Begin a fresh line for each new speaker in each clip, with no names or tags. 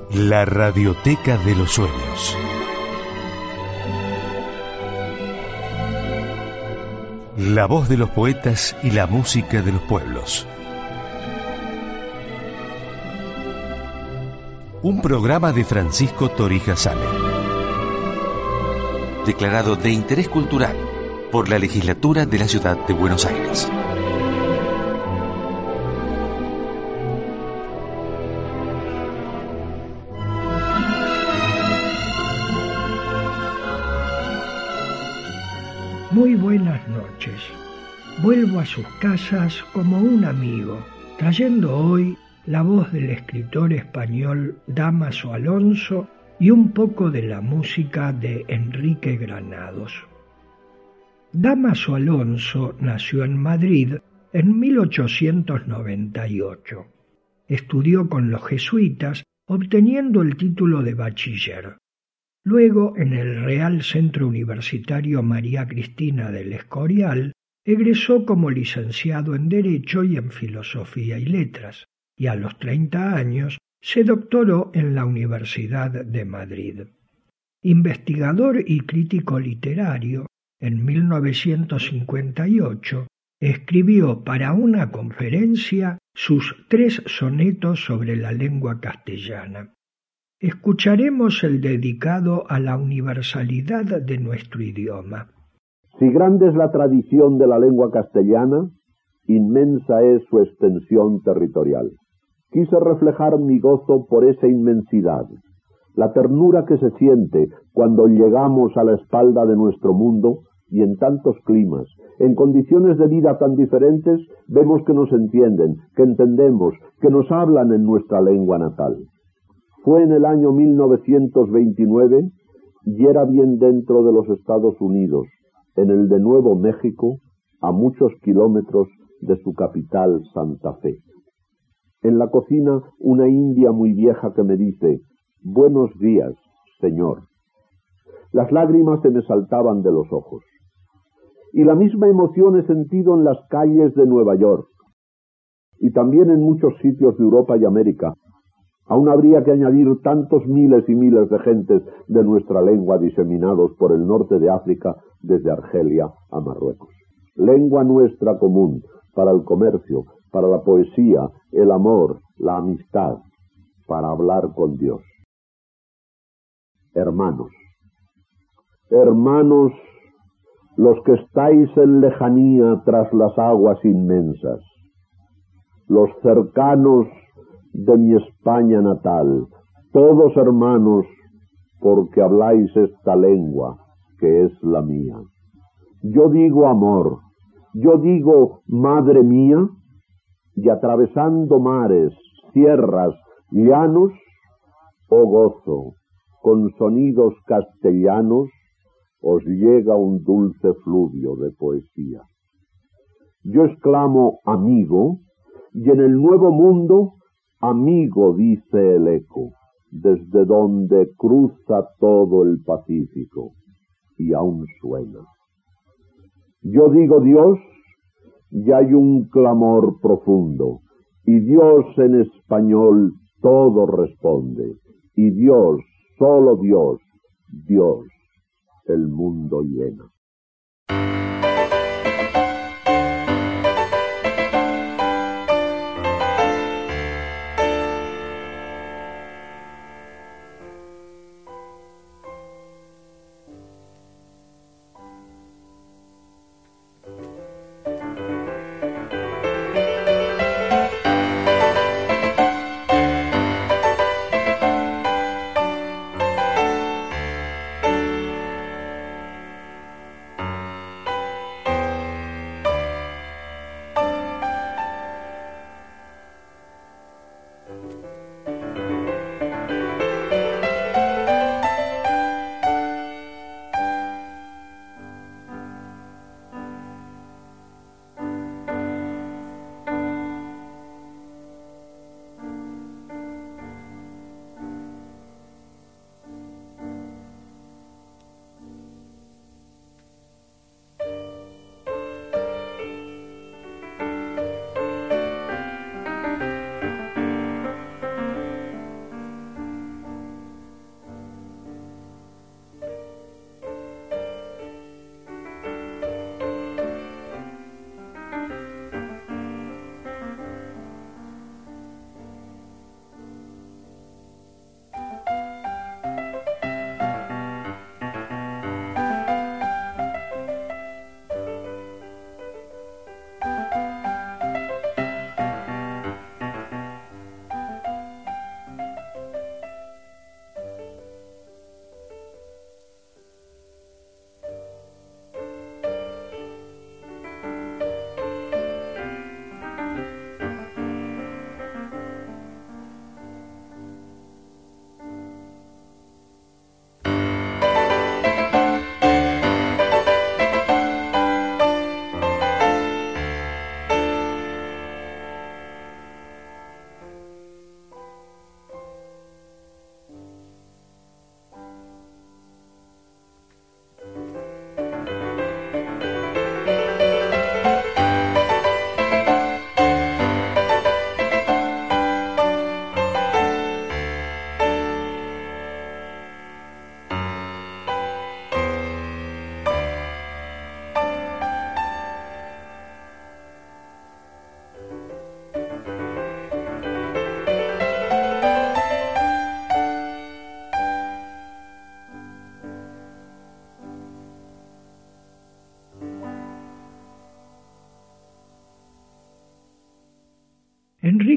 La Radioteca de los Sueños. La voz de los poetas y la música de los pueblos. Un programa de Francisco Torija Sale. Declarado de interés cultural por la Legislatura de la Ciudad de Buenos Aires.
Muy buenas noches. Vuelvo a sus casas como un amigo, trayendo hoy la voz del escritor español Dámaso Alonso y un poco de la música de Enrique Granados. Dámaso Alonso nació en Madrid en 1898. Estudió con los jesuitas, obteniendo el título de bachiller. Luego, en el Real Centro Universitario María Cristina del Escorial, egresó como licenciado en Derecho y en Filosofía y Letras, y a los 30 años se doctoró en la Universidad de Madrid. Investigador y crítico literario, en 1958 escribió para una conferencia sus 3 sonetos sobre la lengua castellana. Escucharemos el dedicado a la universalidad de nuestro idioma.
Si grande es la tradición de la lengua castellana, inmensa es su extensión territorial. Quise reflejar mi gozo por esa inmensidad, la ternura que se siente cuando llegamos a la espalda de nuestro mundo y en tantos climas, en condiciones de vida tan diferentes, vemos que nos entienden, que entendemos, que nos hablan en nuestra lengua natal. Fue en el año 1929 y era bien dentro de los Estados Unidos, en el de Nuevo México, a muchos kilómetros de su capital, Santa Fe. En la cocina, una india muy vieja que me dice: «Buenos días, señor». Las lágrimas se me saltaban de los ojos. Y la misma emoción he sentido en las calles de Nueva York, y también en muchos sitios de Europa y América. Aún habría que añadir tantos miles y miles de gentes de nuestra lengua diseminados por el norte de África, desde Argelia a Marruecos. Lengua nuestra común, para el comercio, para la poesía, el amor, la amistad, para hablar con Dios. Hermanos, hermanos, los que estáis en lejanía tras las aguas inmensas, los cercanos de mi España natal, todos hermanos, porque habláis esta lengua que es la mía. Yo digo amor, yo digo madre mía, y atravesando mares, sierras, llanos, oh gozo, con sonidos castellanos, os llega un dulce fluvio de poesía. Yo exclamo amigo, y en el nuevo mundo, amigo dice el eco, desde donde cruza todo el Pacífico, y aún suena. Yo digo Dios, y hay un clamor profundo, y Dios en español todo responde, y Dios, solo Dios, Dios, el mundo llena.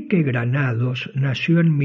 Enrique Granados nació en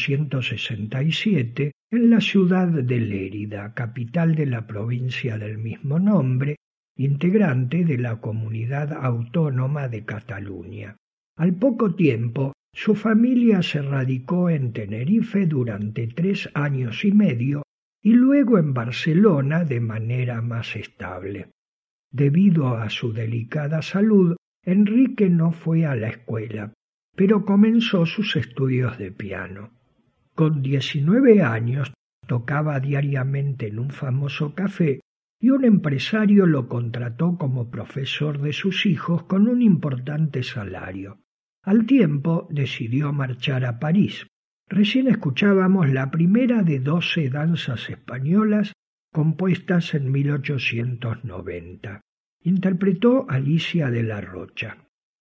1867 en la ciudad de Lérida, capital de la provincia del mismo nombre, integrante de la Comunidad Autónoma de Cataluña. Al poco tiempo, su familia se radicó en Tenerife durante 3 años y medio y luego en Barcelona de manera más estable. Debido a su delicada salud, Enrique no fue a la escuela, pero comenzó sus estudios de piano. Con 19 años tocaba diariamente en un famoso café y un empresario lo contrató como profesor de sus hijos con un importante salario. Al tiempo decidió marchar a París. Recién escuchábamos la primera de 12 danzas españolas compuestas en 1890. Interpretó Alicia de la Rocha.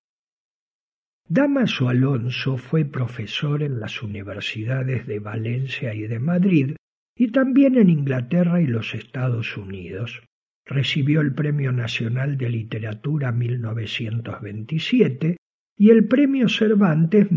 Dámaso Alonso fue profesor en las universidades de Valencia y de Madrid y también en Inglaterra y los Estados Unidos. Recibió el Premio Nacional de Literatura 1927 y el Premio Cervantes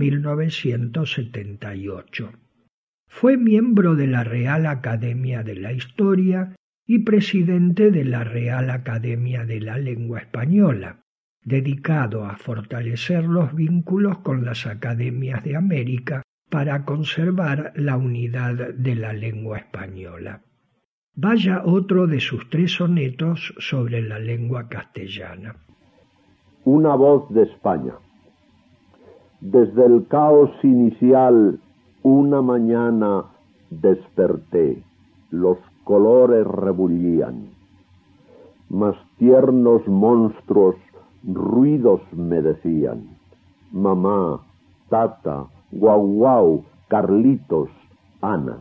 1978. Fue miembro de la Real Academia de la Historia y presidente de la Real Academia de la Lengua Española, dedicado a fortalecer los vínculos con las academias de América para conservar la unidad de la lengua española. Vaya otro de sus 3 sonetos sobre la lengua castellana.
Una voz de España. Desde el caos inicial, una mañana desperté, los colores rebullían, mas tiernos monstruos ruidos me decían, mamá, tata, guau guau, Carlitos, Ana.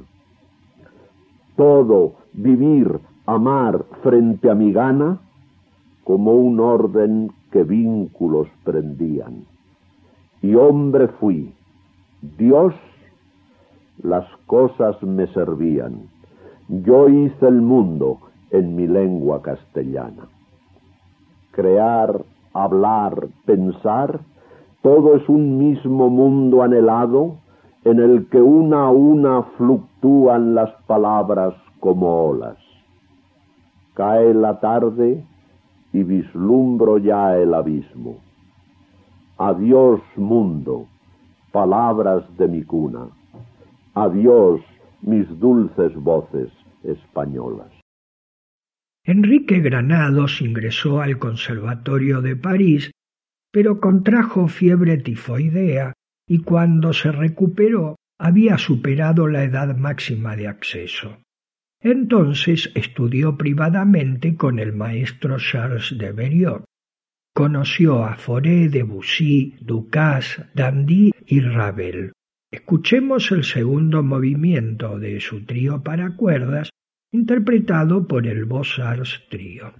Todo, vivir, amar frente a mi gana, como un orden que vínculos prendían. Y hombre fui, Dios, las cosas me servían. Yo hice el mundo en mi lengua castellana. Crear, hablar, pensar, todo es un mismo mundo anhelado en el que una a una fluctúan las palabras como olas. Cae la tarde y vislumbro ya el abismo. Adiós, mundo, palabras de mi cuna. Adiós, mis dulces voces españolas.
Enrique Granados ingresó al Conservatorio de París, pero contrajo fiebre tifoidea y cuando se recuperó había superado la edad máxima de acceso. Entonces estudió privadamente con el maestro Charles de Berriot. Conoció a Fauré, Debussy, Ducasse, Dandy y Ravel. Escuchemos el segundo movimiento de su trío para cuerdas, interpretado por el Beaux-Arts Trío.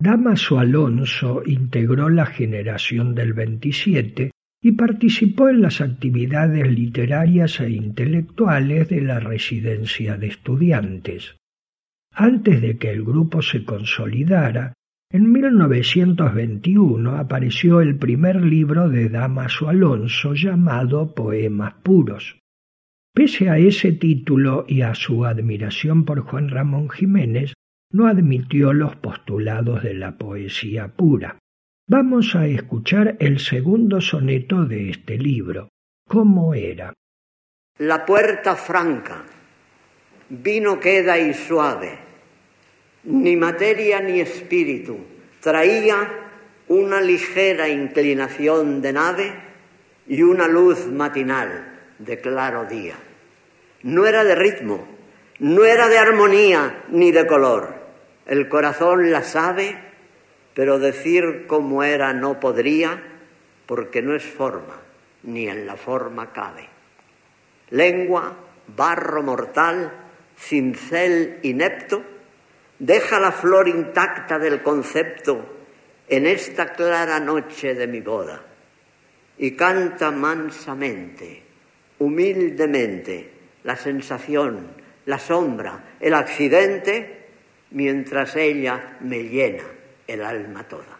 Dámaso Alonso integró la generación del 27 y participó en las actividades literarias e intelectuales de la residencia de estudiantes. Antes de que el grupo se consolidara, en 1921 apareció el primer libro de Dámaso Alonso llamado Poemas Puros. Pese a ese título y a su admiración por Juan Ramón Jiménez, no admitió los postulados de la poesía pura. Vamos a escuchar el segundo soneto de este libro. ¿Cómo era?
La puerta franca, vino queda y suave, ni materia ni espíritu, traía una ligera inclinación de nave y una luz matinal de claro día. No era de ritmo, no era de armonía ni de color. El corazón la sabe, pero decir cómo era no podría, porque no es forma, ni en la forma cabe. Lengua, barro mortal, cincel inepto, deja la flor intacta del concepto en esta clara noche de mi boda, y canta mansamente, humildemente, la sensación, la sombra, el accidente, mientras ella me llena el alma toda.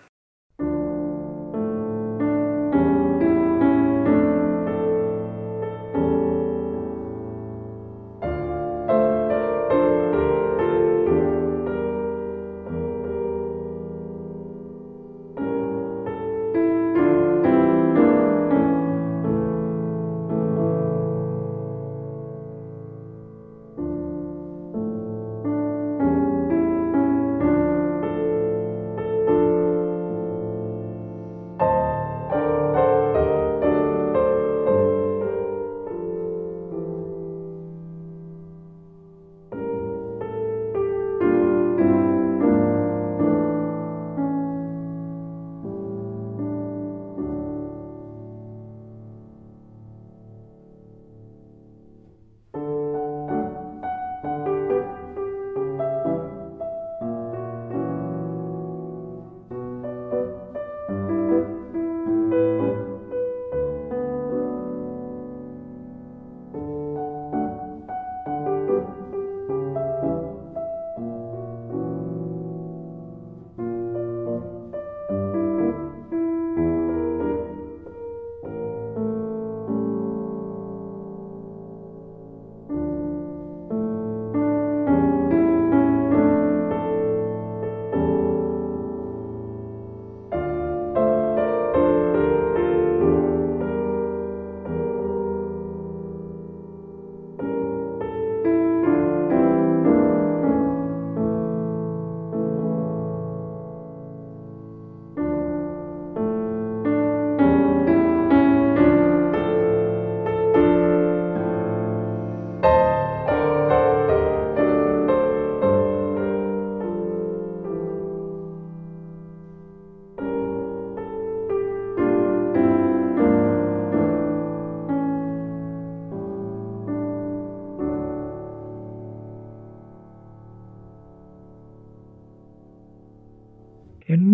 En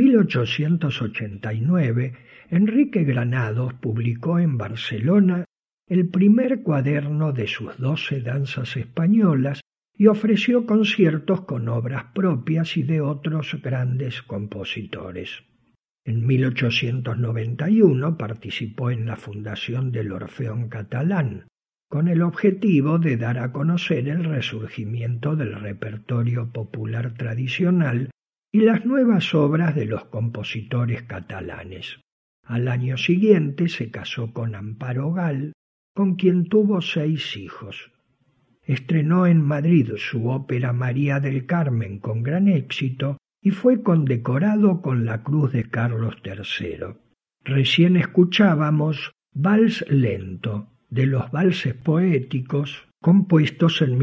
1889, Enrique Granados publicó en Barcelona el primer cuaderno de sus 12 danzas españolas y ofreció conciertos con obras propias y de otros grandes compositores. En 1891 participó en la fundación del Orfeón Catalán, con el objetivo de dar a conocer el resurgimiento del repertorio popular tradicional y las nuevas obras de los compositores catalanes. Al año siguiente se casó con Amparo Gal, con quien tuvo 6 hijos. Estrenó en Madrid su ópera María del Carmen con gran éxito y fue condecorado con la Cruz de Carlos III. Recién escuchábamos Vals lento, de los valses poéticos compuestos en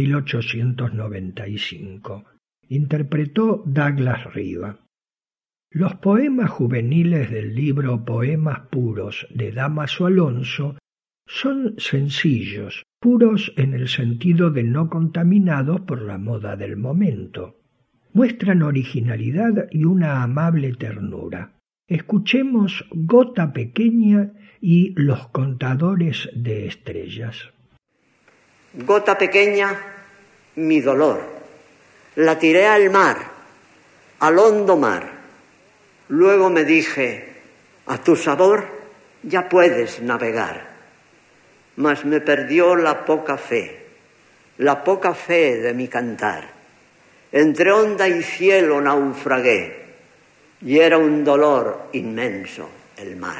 1895. Interpretó Douglas Riva. Los poemas juveniles del libro Poemas Puros de Dámaso Alonso son sencillos, puros en el sentido de no contaminados por la moda del momento. muestran originalidad y una amable ternura. Escuchemos Gota Pequeña y Los Contadores de Estrellas.
Gota pequeña, mi dolor, la tiré al mar, al hondo mar. Luego me dije, a tu sabor ya puedes navegar. Mas me perdió la poca fe de mi cantar. Entre onda y cielo naufragué, y era un dolor inmenso el mar.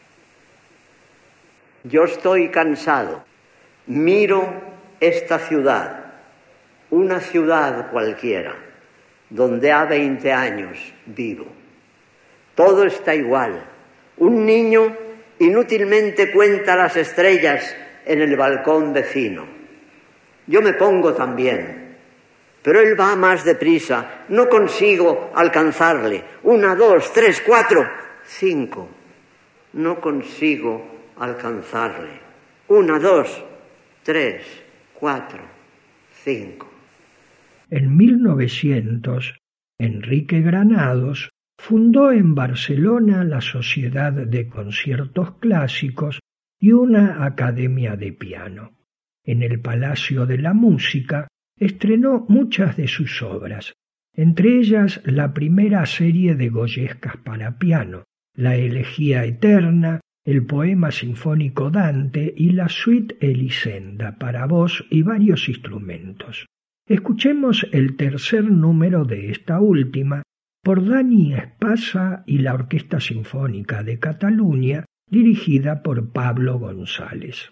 Yo estoy cansado, miro esta ciudad, una ciudad cualquiera, donde a 20 años vivo. Todo está igual. Un niño inútilmente cuenta las estrellas en el balcón vecino. Yo me pongo también, pero él va más deprisa. No consigo alcanzarle. 1, 2, 3, 4, 5. No consigo alcanzarle. 1, 2, 3, 4, 5.
En 1900, Enrique Granados fundó en Barcelona la Sociedad de Conciertos Clásicos y una academia de piano. En el Palacio de la Música estrenó muchas de sus obras, entre ellas la primera serie de Goyescas para piano, la Elegía Eterna, el poema sinfónico Dante y la suite Elisenda para voz y varios instrumentos. Escuchemos el tercer número de esta última por Dani Espasa y la Orquesta Sinfónica de Cataluña, dirigida por Pablo González.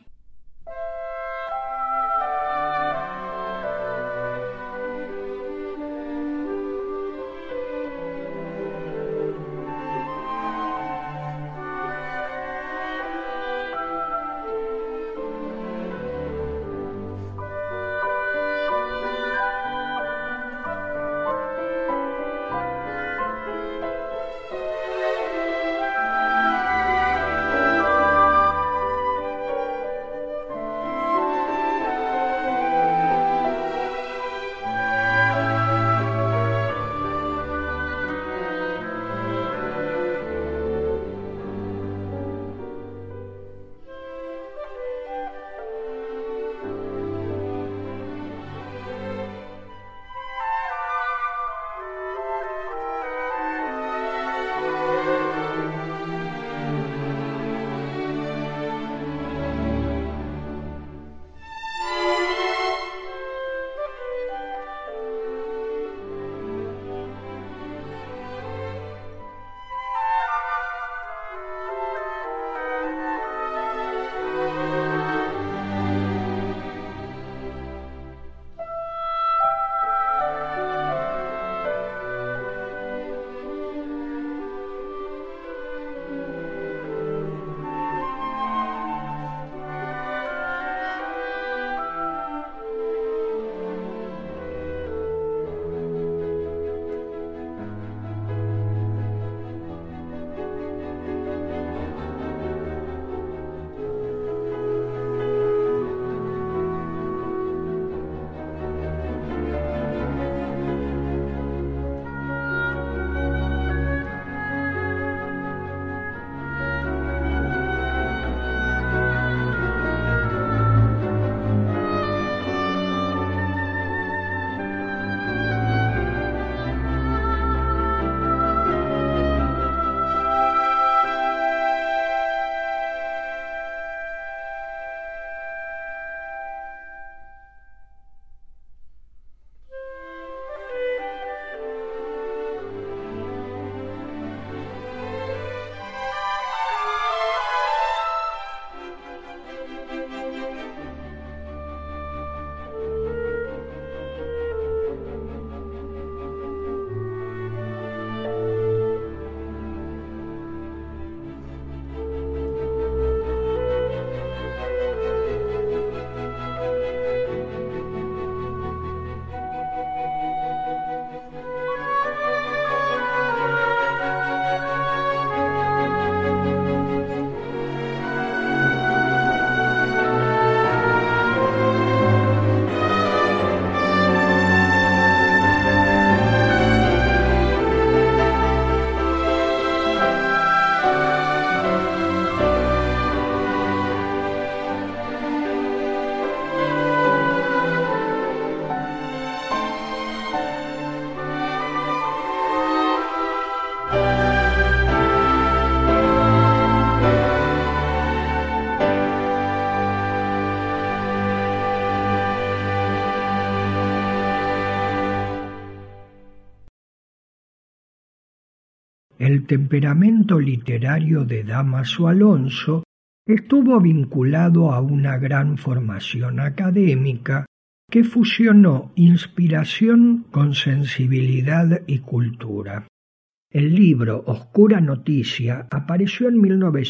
el temperamento literario de Dámaso Alonso estuvo vinculado a una gran formación académica que fusionó inspiración con sensibilidad y cultura. El libro Oscura Noticia apareció en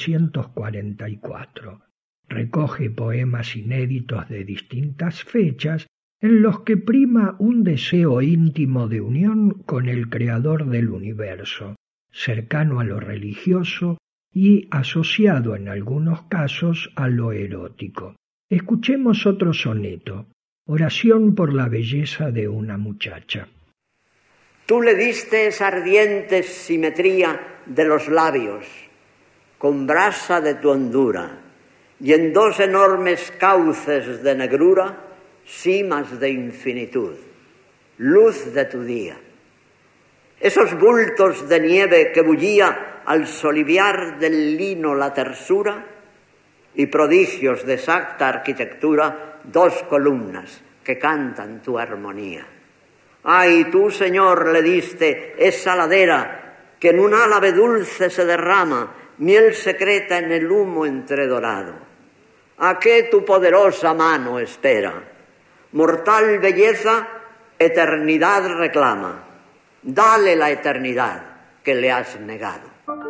1944. Recoge poemas inéditos de distintas fechas en los que prima un deseo íntimo de unión con el creador del universo, cercano a lo religioso y asociado en algunos casos a lo erótico. Escuchemos otro soneto, Oración por la belleza de una muchacha.
Tú le diste esa ardiente simetría de los labios, con brasa de tu hondura, y en dos enormes cauces de negrura, cimas de infinitud, luz de tu día. Esos bultos de nieve que bullía al soliviar del lino la tersura, y prodigios de exacta arquitectura, dos columnas que cantan tu armonía. Ay, tú, Señor, le diste esa ladera que en un álave dulce se derrama, miel secreta en el humo entredorado. ¿A qué tu poderosa mano espera? Mortal belleza, eternidad reclama. Dale la eternidad que le has negado.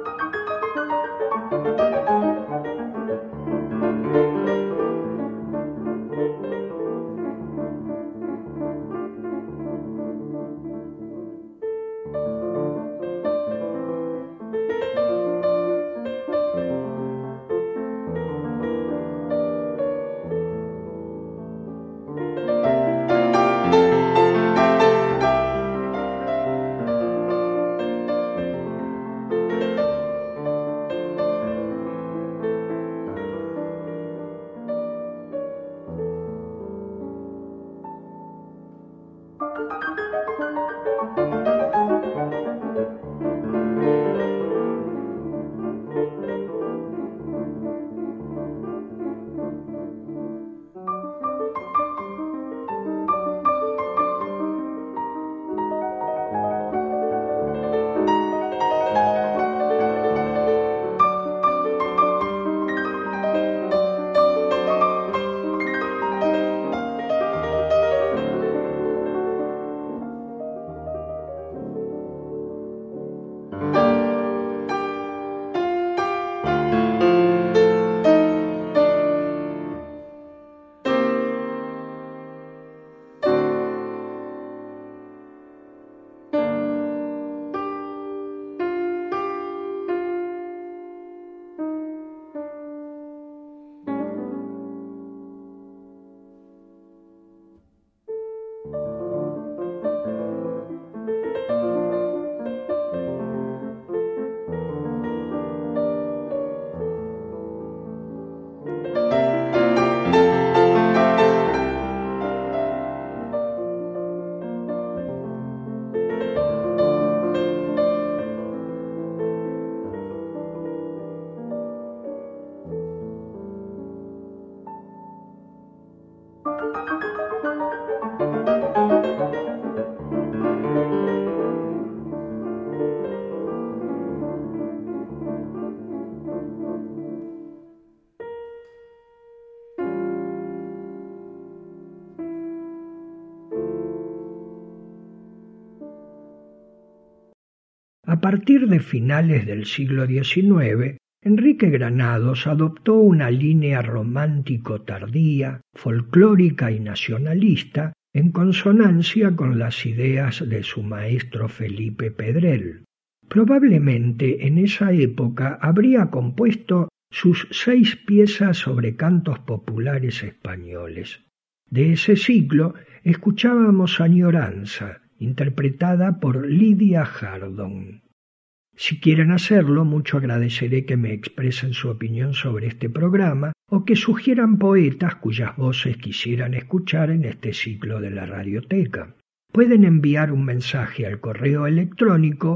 A partir de finales del siglo XIX, Enrique Granados adoptó una línea romántico tardía, folclórica y nacionalista, en consonancia con las ideas de su maestro Felipe Pedrell. Probablemente en esa época habría compuesto sus 6 piezas sobre cantos populares españoles. De ese ciclo escuchábamos Añoranza, interpretada por Lidia Hardon. Si quieren hacerlo, mucho agradeceré que me expresen su opinión sobre este programa o que sugieran poetas cuyas voces quisieran escuchar en este ciclo de la Radioteca. Pueden enviar un mensaje al correo electrónico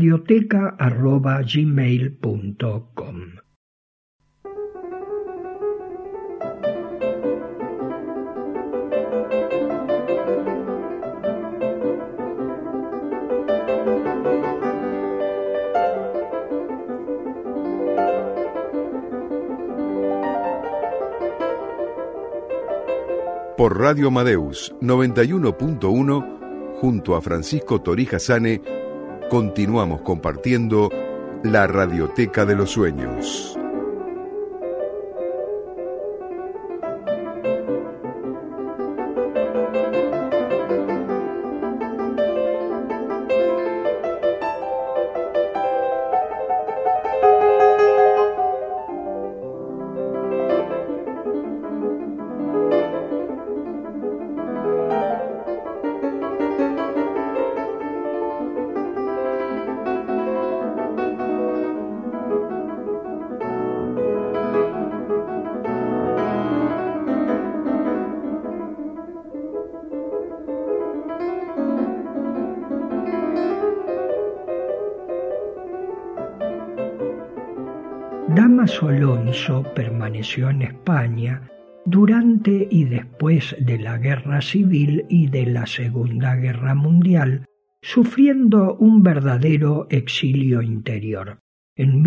radioteca@gmail.com.
Por Radio Amadeus 91.1, junto a Francisco Torija Sane, continuamos compartiendo la Radioteca de los Sueños.
Dámaso Alonso permaneció en España durante y después de la Guerra Civil y de la Segunda Guerra Mundial, sufriendo un verdadero exilio interior. En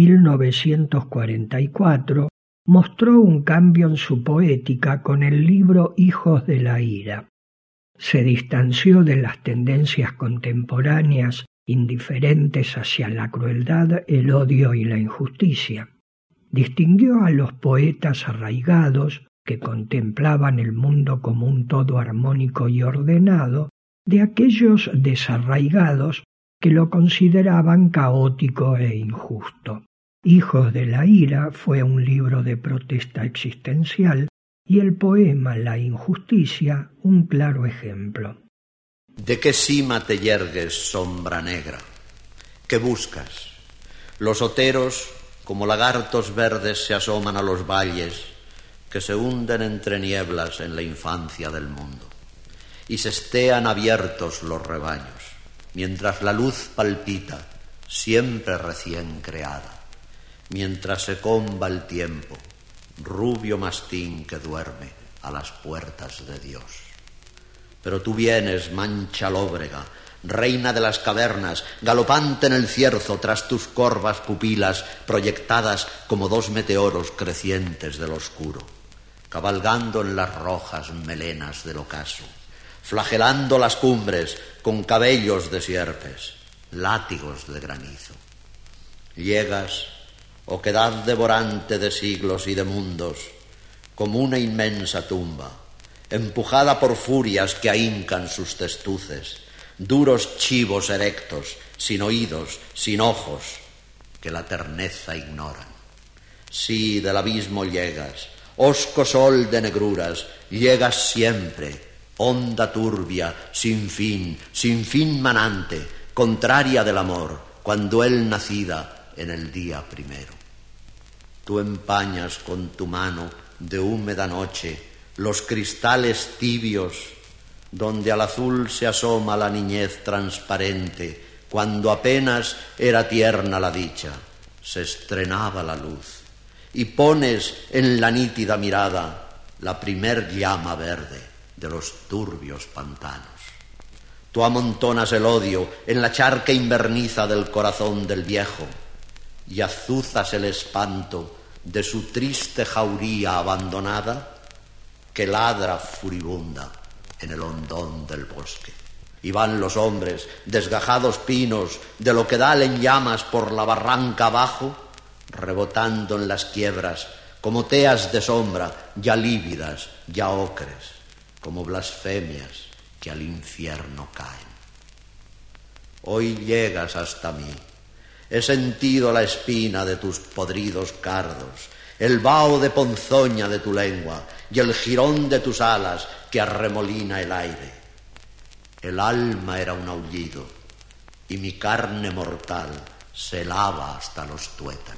1944 mostró un cambio en su poética con el libro Hijos de la Ira. Se distanció de las tendencias contemporáneas indiferentes hacia la crueldad, el odio y la injusticia. Distinguió a los poetas arraigados, que contemplaban el mundo como un todo armónico y ordenado, de aquellos desarraigados que lo consideraban caótico e injusto. Hijos de la Ira fue un libro de protesta existencial y el poema La injusticia un claro ejemplo.
¿De qué cima te yergues, sombra negra? ¿Qué buscas? Los oteros, como lagartos verdes, se asoman a los valles que se hunden entre nieblas en la infancia del mundo, y se estean abiertos los rebaños, mientras la luz palpita, siempre recién creada, mientras se comba el tiempo, rubio mastín que duerme a las puertas de Dios. Pero tú vienes, mancha lóbrega, reina de las cavernas, galopante en el cierzo tras tus corvas pupilas proyectadas como dos meteoros crecientes del oscuro, cabalgando en las rojas melenas del ocaso, flagelando las cumbres con cabellos de sierpes, látigos de granizo. Llegas, oquedad devorante de siglos y de mundos, como una inmensa tumba, empujada por furias que ahincan sus testuces, duros chivos erectos, sin oídos, sin ojos, que la terneza ignoran. Sí, del abismo llegas, hosco sol de negruras, llegas siempre, onda turbia, sin fin manante, contraria del amor, cuando él nacida en el día primero. Tú empañas con tu mano de húmeda noche los cristales tibios donde al azul se asoma la niñez transparente, cuando apenas era tierna la dicha, se estrenaba la luz, y pones en la nítida mirada la primer llama verde de los turbios pantanos. Tú amontonas el odio en la charca inverniza del corazón del viejo y azuzas el espanto de su triste jauría abandonada que ladra furibunda en el hondón del bosque. Y van los hombres, desgajados pinos, de lo que dalen llamas por la barranca abajo, rebotando en las quiebras, como teas de sombra, ya lívidas, ya ocres, como blasfemias que al infierno caen. Hoy llegas hasta mí, he sentido la espina de tus podridos cardos, el vaho de ponzoña de tu lengua y el jirón de tus alas que arremolina el aire. El alma era un aullido y mi carne mortal se lava hasta los tuétanos.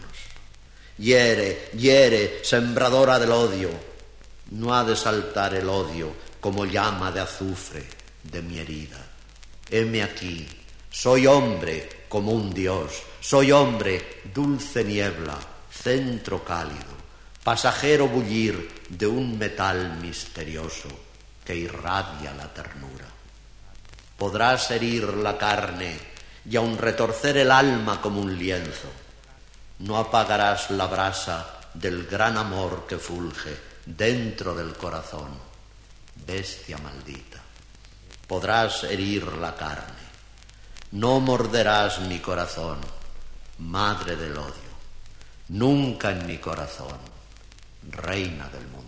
Hiere, sembradora del odio, no ha de saltar el odio como llama de azufre de mi herida. Heme aquí, soy hombre como un dios, soy hombre, dulce niebla, centro cálido, pasajero bullir de un metal misterioso que irradia la ternura. Podrás herir la carne y aun retorcer el alma como un lienzo. No apagarás la brasa del gran amor que fulge dentro del corazón. bestia maldita. Podrás herir la carne, no morderás mi corazón, madre del odio. Nunca en mi corazón, reina del mundo.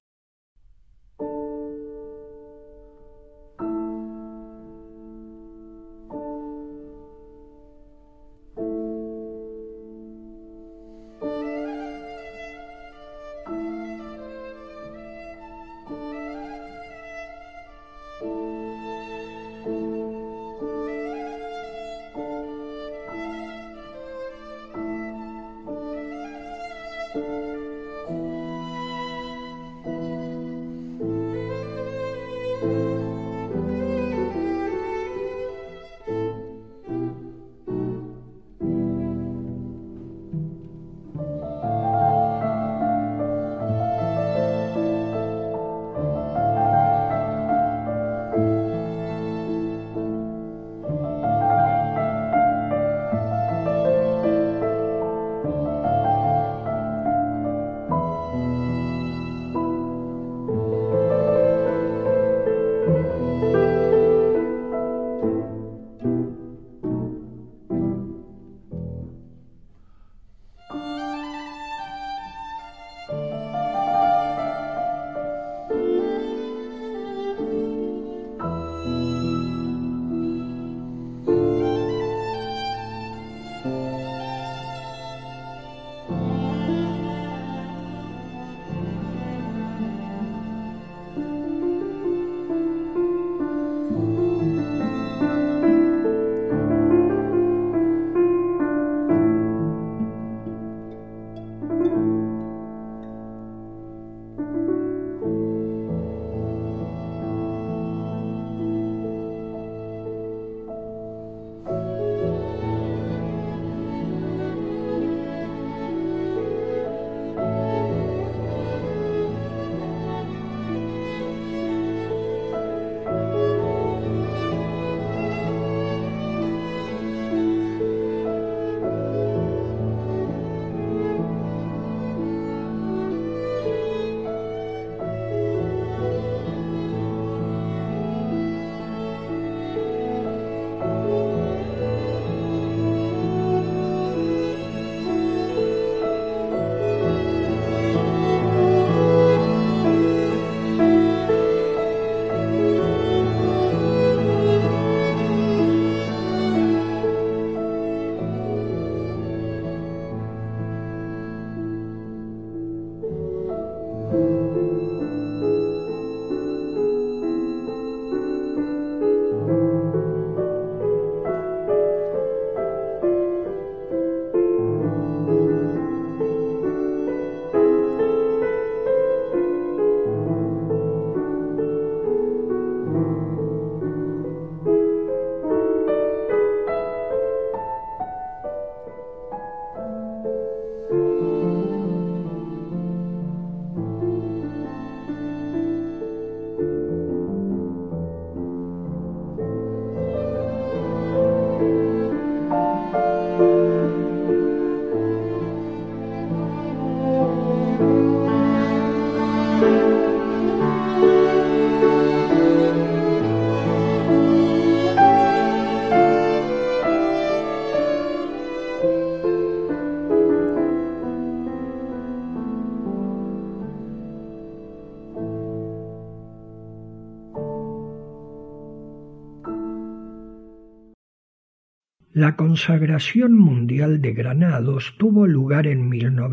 La consagración mundial de Granados tuvo lugar en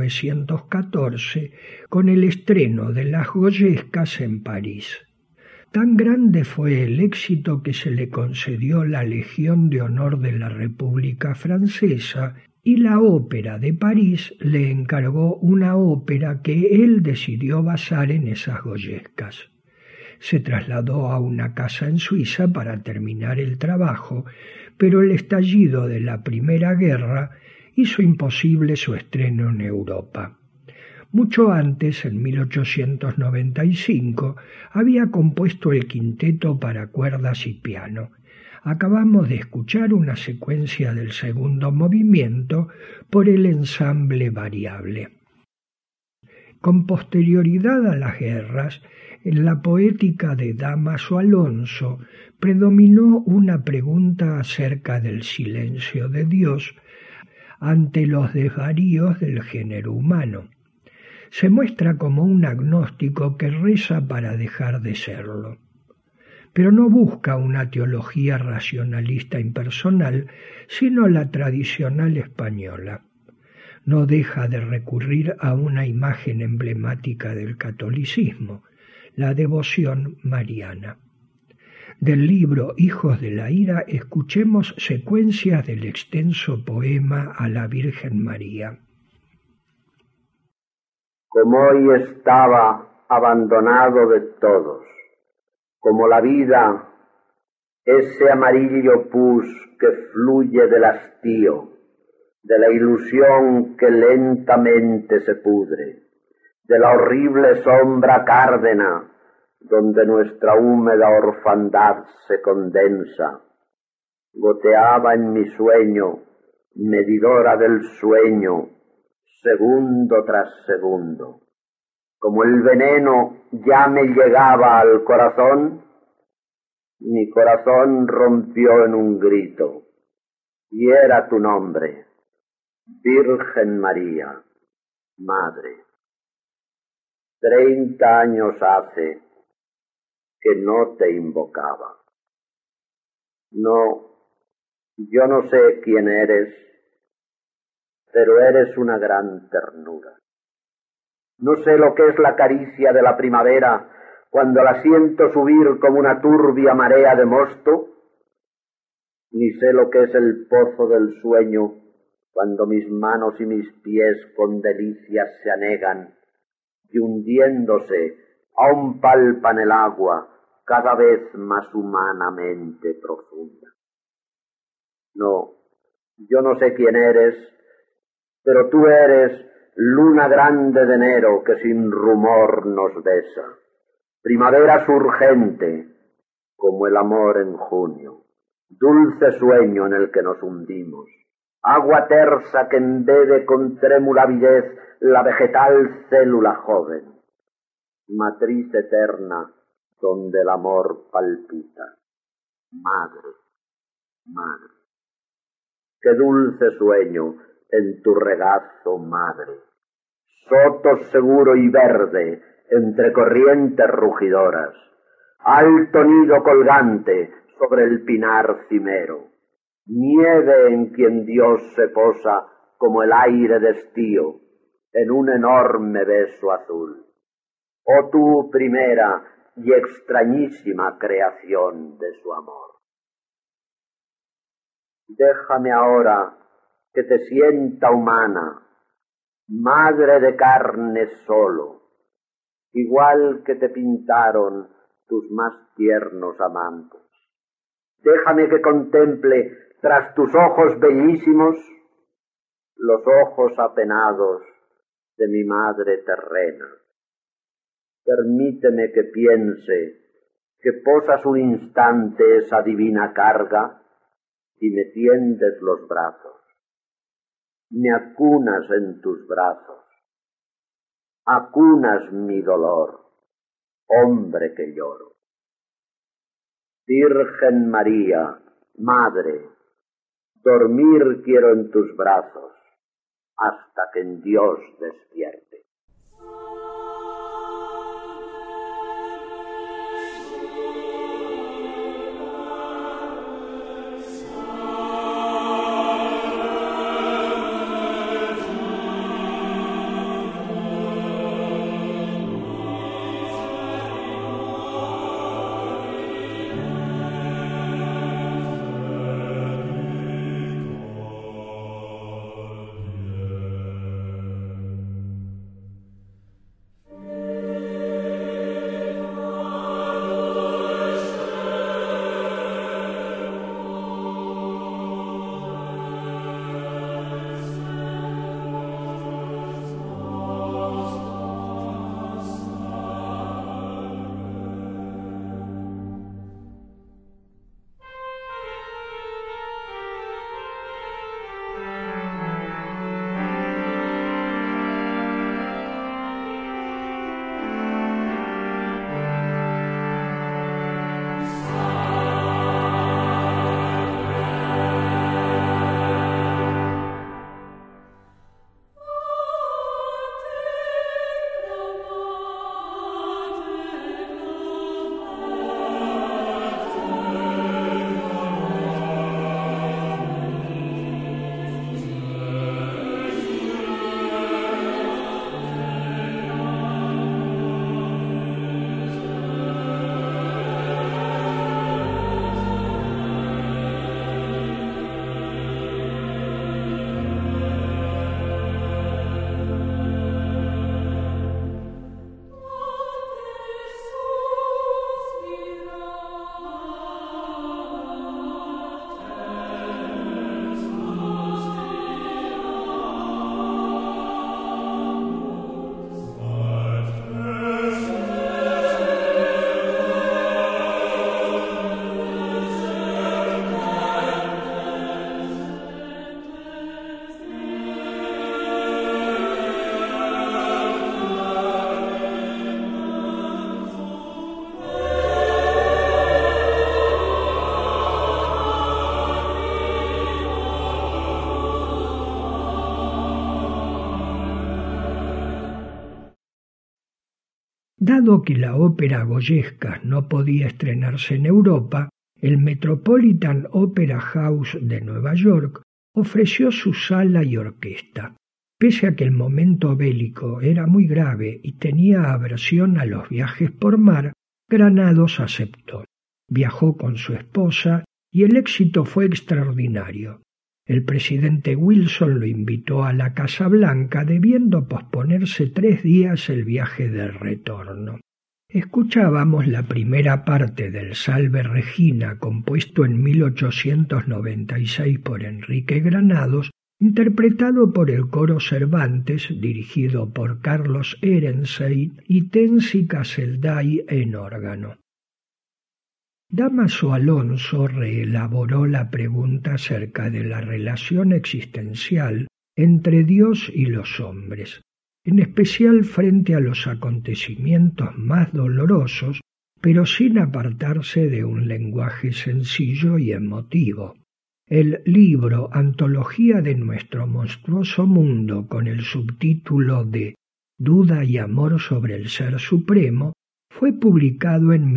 1914 con el estreno de Las Goyescas en París. Tan grande fue el éxito que se le concedió la Legión de Honor de la República Francesa y la Ópera de París le encargó una ópera que él decidió basar en esas Goyescas. Se trasladó a una casa en Suiza para terminar el trabajo, pero el estallido de la Primera Guerra hizo imposible su estreno en Europa. Mucho antes, en 1895, había compuesto el quinteto para cuerdas y piano. Acabamos de escuchar una secuencia del segundo movimiento por el ensamble variable. Con posterioridad a las guerras, en la poética de Dámaso Alonso predominó una pregunta acerca del silencio de Dios ante los desvaríos del género humano. Se muestra como un agnóstico que reza para dejar de serlo, pero no busca una teología racionalista impersonal, sino la tradicional española. No deja de recurrir a una imagen emblemática del catolicismo, la devoción mariana. Del libro Hijos de la Ira escuchemos secuencias del extenso poema a la Virgen María.
Como hoy estaba abandonado de todos, como la vida, ese amarillo pus que fluye del hastío, de la ilusión que lentamente se pudre, de la horrible sombra cárdena donde nuestra húmeda orfandad se condensa, goteaba en mi sueño, medidora del sueño, segundo tras segundo. Como el veneno ya me llegaba al corazón, mi corazón rompió en un grito, y era tu nombre, Virgen María, Madre. 30 años hace que no te invocaba. No, yo no sé quién eres, pero eres una gran ternura. No sé lo que es la caricia de la primavera cuando la siento subir como una turbia marea de mosto, ni sé lo que es el pozo del sueño cuando mis manos y mis pies con delicias se anegan y hundiéndose aún palpan el agua cada vez más humanamente profunda. No, yo no sé quién eres, pero tú eres luna grande de enero que sin rumor nos besa, primavera surgente como el amor en junio, dulce sueño en el que nos hundimos, agua tersa que embebe con trémula avidez la vegetal célula joven, matriz eterna donde el amor palpita. Madre, madre, qué dulce sueño en tu regazo, madre, soto seguro y verde entre corrientes rugidoras, alto nido colgante sobre el pinar cimero, nieve en quien Dios se posa como el aire de estío en un enorme beso azul. Oh tú primera y extrañísima creación de su amor. Déjame ahora que te sienta humana, madre de carne solo, igual que te pintaron tus más tiernos amantes. Déjame que contemple tras tus ojos bellísimos los ojos apenados de mi madre terrena. Permíteme que piense que posas un instante esa divina carga y me tiendes los brazos, me acunas en tus brazos, acunas mi dolor, hombre que lloro. Virgen María, Madre, dormir quiero en tus brazos hasta que en Dios despierte.
Dado que la ópera Goyescas no podía estrenarse en Europa, el Metropolitan Opera House de Nueva York ofreció su sala y orquesta. Pese a que el momento bélico era muy grave y tenía aversión a los viajes por mar, Granados aceptó. Viajó con su esposa y el éxito fue extraordinario. El presidente Wilson lo invitó a la Casa Blanca, debiendo posponerse 3 días el viaje de retorno. Escuchábamos la primera parte del Salve Regina, compuesto en 1896 por Enrique Granados, interpretado por el Coro Cervantes, dirigido por Carlos Ehrensein y Tensi Caselday en órgano. Dámaso Alonso reelaboró la pregunta acerca de la relación existencial entre Dios y los hombres, en especial frente a los acontecimientos más dolorosos, pero sin apartarse de un lenguaje sencillo y emotivo. El libro Antología de nuestro monstruoso mundo, con el subtítulo de Duda y amor sobre el Ser Supremo, fue publicado en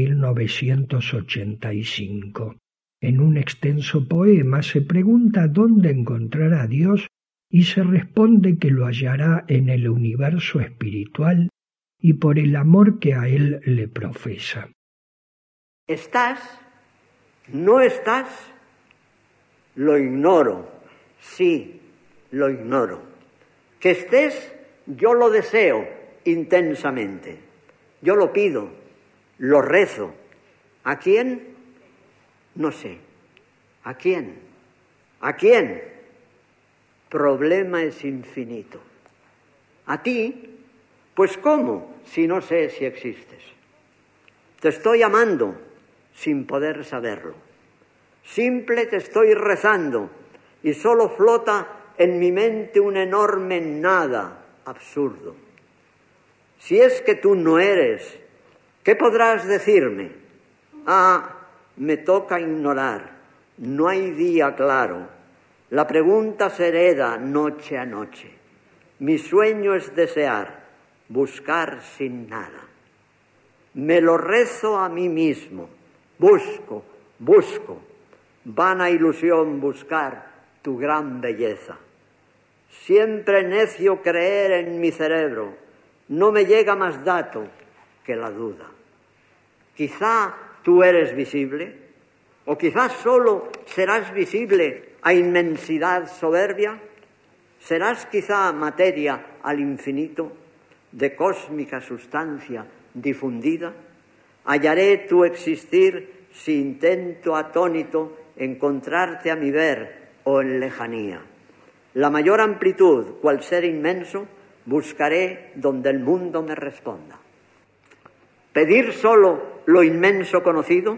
1985. En un extenso poema se pregunta dónde encontrar a Dios y se responde que lo hallará en el universo espiritual y por el amor que a él le profesa.
¿Estás? ¿No estás? Lo ignoro. Sí, lo ignoro. Que estés, yo lo deseo intensamente. Yo lo pido, lo rezo. ¿A quién? No sé. ¿A quién? ¿A quién? Problema es infinito. ¿A ti? Pues ¿cómo? Si no sé si existes. Te estoy amando sin poder saberlo. Simple te estoy rezando y solo flota en mi mente un enorme nada absurdo. Si es que tú no eres, ¿qué podrás decirme? Ah, me toca ignorar, no hay día claro. La pregunta se hereda noche a noche. Mi sueño es desear, buscar sin nada. Me lo rezo a mí mismo, busco, vana ilusión buscar tu gran belleza. Siempre necio creer en mi cerebro, no me llega más dato que la duda. Quizá tú eres visible, o quizás solo serás visible a inmensidad soberbia. Serás quizá materia al infinito, de cósmica sustancia difundida. Hallaré tu existir si intento atónito encontrarte a mi ver o en lejanía. La mayor amplitud, cual ser inmenso, buscaré donde el mundo me responda. ¿Pedir solo lo inmenso conocido?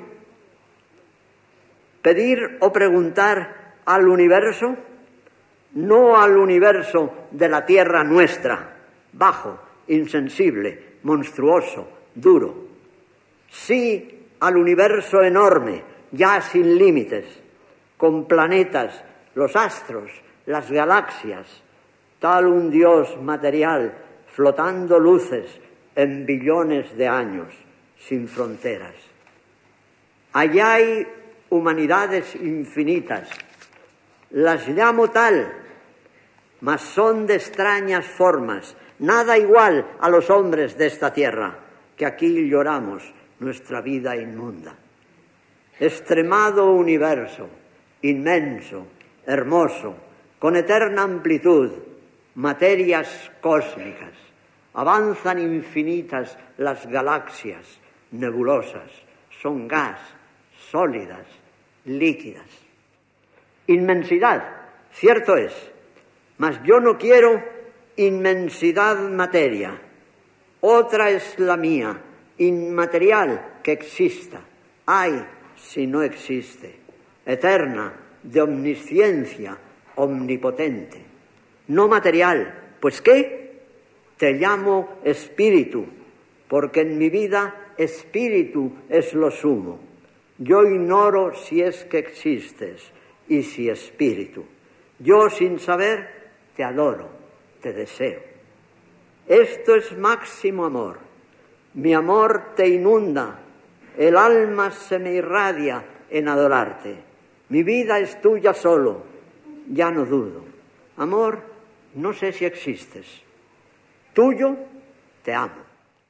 ¿Pedir o preguntar al universo? No al universo de la tierra nuestra, bajo, insensible, monstruoso, duro. Sí al universo enorme, ya sin límites, con planetas, los astros, las galaxias, tal un Dios material, flotando luces en billones de años, sin fronteras. Allá hay humanidades infinitas, las llamo tal, mas son de extrañas formas, nada igual a los hombres de esta tierra, que aquí lloramos nuestra vida inmunda. Extremado universo, inmenso, hermoso, con eterna amplitud, materias cósmicas, avanzan infinitas las galaxias nebulosas, son gas, sólidas, líquidas. Inmensidad, cierto es, mas yo no quiero inmensidad materia. Otra es la mía, inmaterial, que exista. Hay, si no existe, eterna, de omnisciencia, omnipotente. No material, pues ¿qué? Te llamo espíritu, porque en mi vida espíritu es lo sumo. Yo ignoro si es que existes y si espíritu. Yo sin saber te adoro, te deseo. Esto es máximo amor. Mi amor te inunda, el alma se me irradia en adorarte. Mi vida es tuya solo, ya no dudo. Amor, no sé si existes. Tuyo, te amo.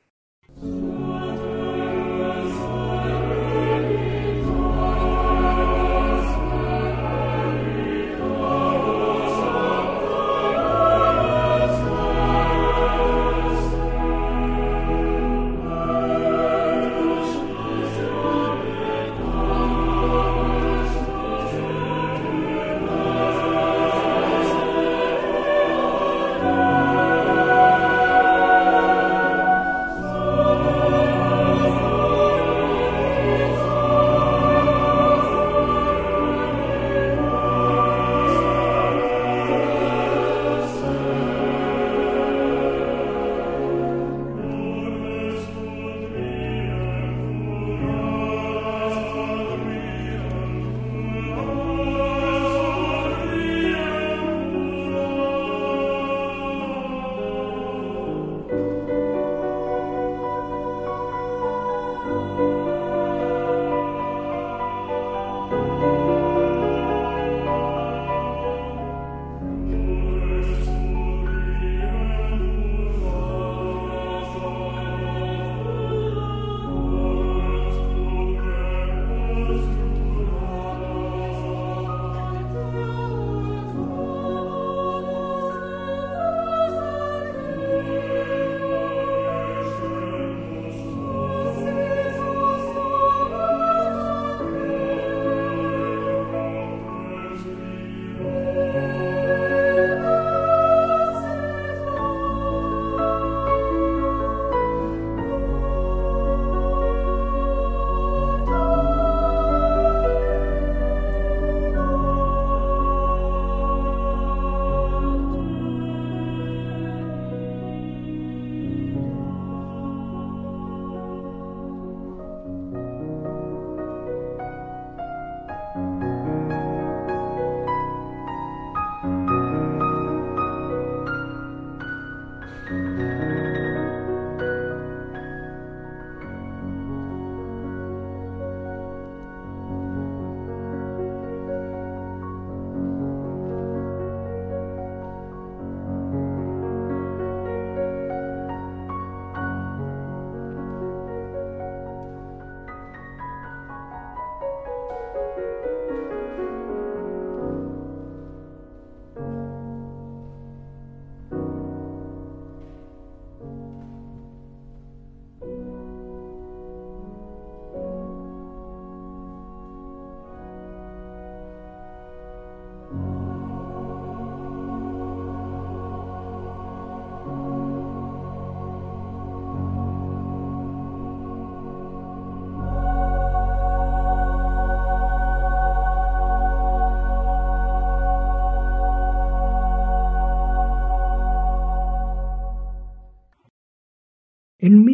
En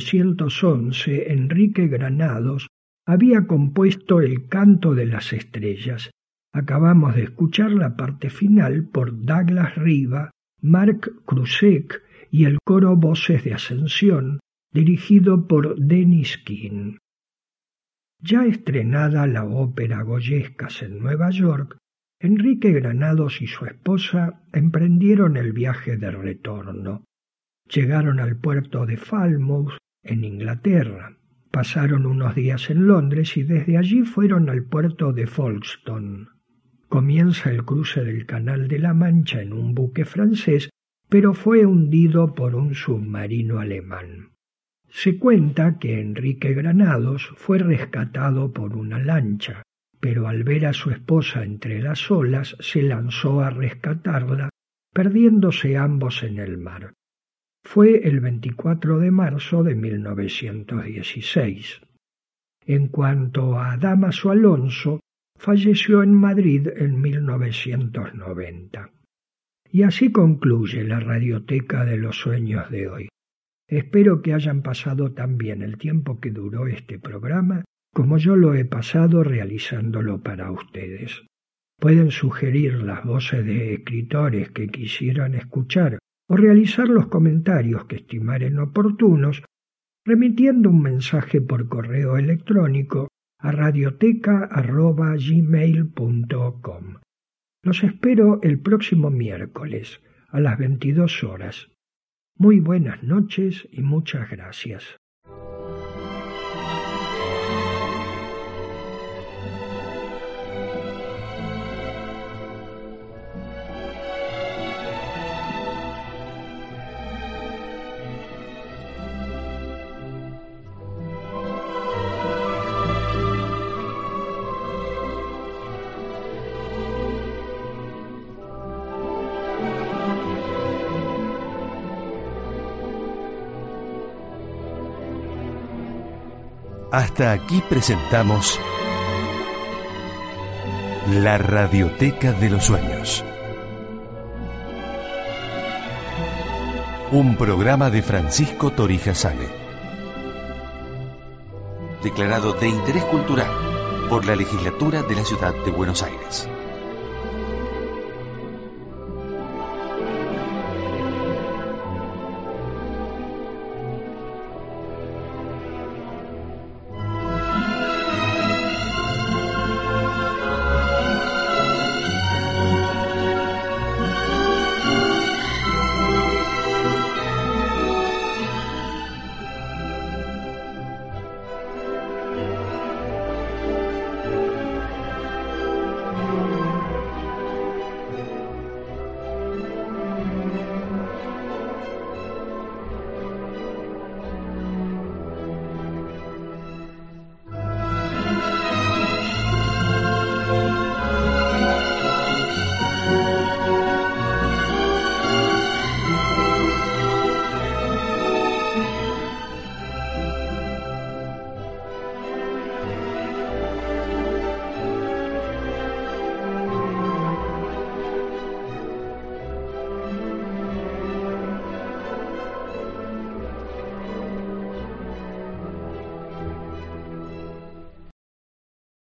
1911, Enrique Granados había compuesto El canto de las estrellas. Acabamos de escuchar la parte final por Douglas Riva, Marc Krusek y el coro Voces de Ascensión, dirigido por Denis King. Ya estrenada la ópera Goyescas en Nueva York, Enrique Granados y su esposa emprendieron el viaje de retorno. Llegaron al puerto de Falmouth, en Inglaterra. Pasaron unos días en Londres y desde allí fueron al puerto de Folkestone. Comienza el cruce del Canal de la Mancha en un buque francés, pero fue hundido por un submarino alemán. Se cuenta que Enrique Granados fue rescatado por una lancha, pero al ver a su esposa entre las olas se lanzó a rescatarla, perdiéndose ambos en el mar. Fue el 24 de marzo de 1916. En cuanto a Dámaso Alonso, falleció en Madrid en 1990. Y así concluye la Radioteca de los Sueños de hoy. Espero que hayan pasado tan bien el tiempo que duró este programa como yo lo he pasado realizándolo para ustedes. Pueden sugerir las voces de escritores que quisieran escuchar o realizar los comentarios que estimaren oportunos remitiendo un mensaje por correo electrónico a radioteca@gmail.com. Los espero el próximo miércoles a las 22 horas. Muy buenas noches y muchas gracias.
Hasta aquí presentamos la Radioteca de los Sueños. Un programa de Francisco Torija Sane. Declarado de interés cultural por la Legislatura de la Ciudad de Buenos Aires.